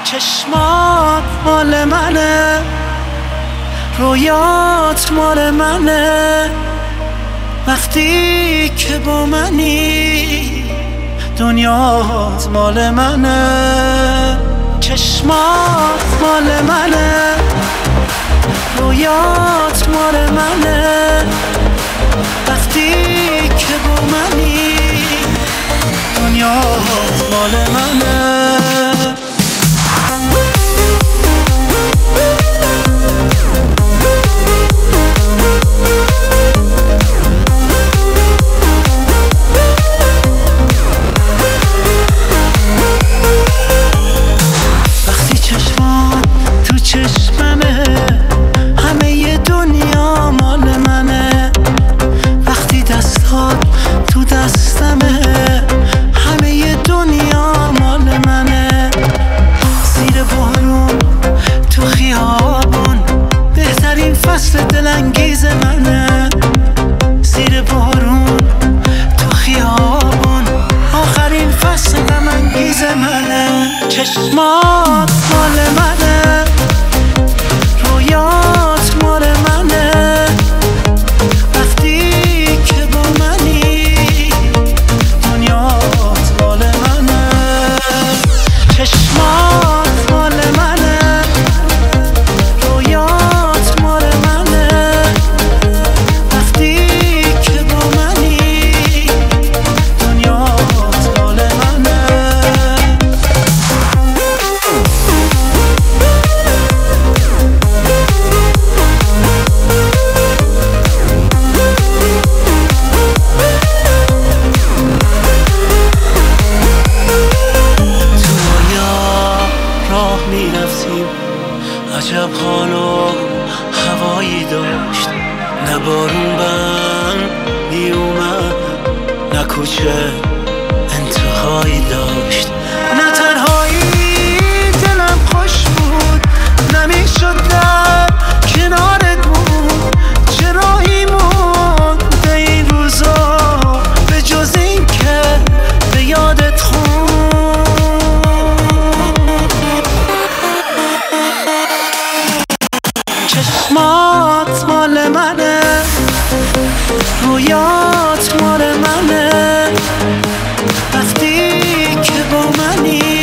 چشمات مال منه، رویات مال منه، وقتی که با منی دنیات مال منه. چشمات مال منه، رویات مال منه، وقتی که با منی دنیات مال منه. فصل دلانگیز منه، زیر بارون تو خیابون آخرین فصل غم‌انگیز منه. چشمات مال منه، رویات مال منه، وقتی که با منی دنیات مال منه. چشمات مال منه، رویات مال منه، وقتی که با منی دنیات مال منه. راه می رفتیم عجب حال و هوایی داشت، نه بارون بند می اومد، نه کوچه انتهایی داشت، نه تنهایی دلم خوش بود، نمی شد در کنارت بود. چرا مونده این روزا به جز این که به یادت خون. چشمات مال منه، رویات مال منه، وقتی که با منی